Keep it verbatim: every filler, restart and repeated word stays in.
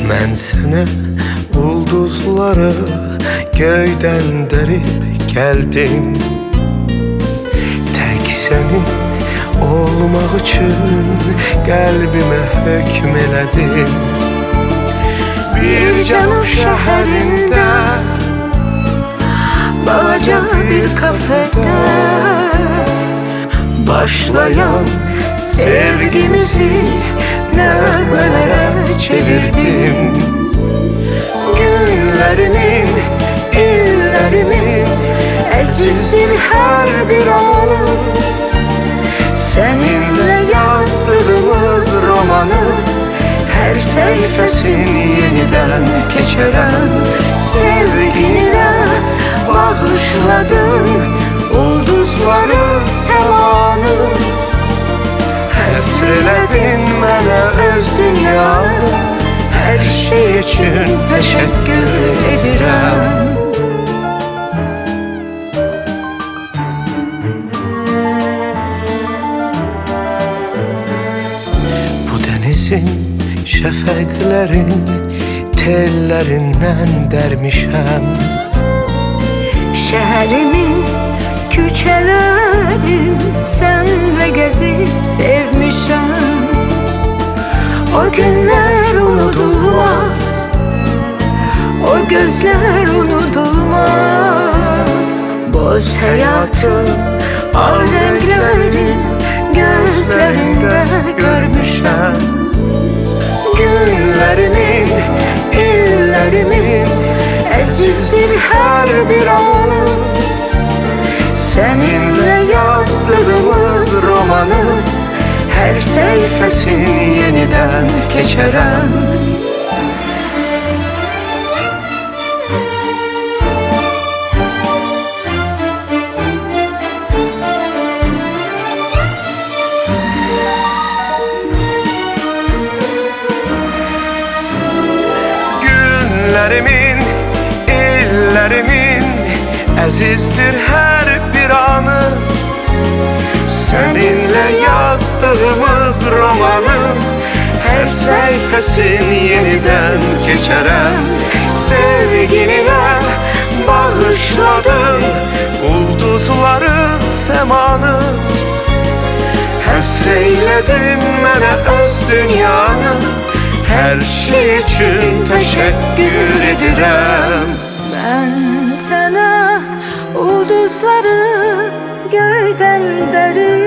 Mən sənə ulduzları göydən dərib gəldim. Tək sənin olmaq üçün qəlbimə hökm elədim. Bir cənub şəhərində, balaca bir kafede başlayan sevgimizi nağmalara çevirdim. Günlerimin, illerimin əzizdir hər bir anı. Seninle yazdığımız romanı her sayfasını yeniden geçeren sevginine bağışladın ulduzları, semanı. Həsrelədin mənə öz dünyanı, her şey için teşekkür edirəm. Bu denizin şəfəqlərin tellərindən dərmişəm. Şəhərimin küçələrin sənlə gəzib sevmişəm. O günlər unudulmaz, o gözlər unudulmaz. Boz həyatın ağ rənglərin gözlərində görmüşəm. Günlerimin, illerimin əzizdir hər bir anı. Seninle yazdığımız romanı her sayfasını yeniden geçeren. Günlerimin, illerimin əzizdir hər bir anı. Seninle yazdığımız romanın her sayfasını yeniden geçeren sevginine bağışladın ulduzları, semanı. Həsreyledin mənə öz dünyanı, her şey için teşekkür edirəm. Ben sana ulduzları göyden derim.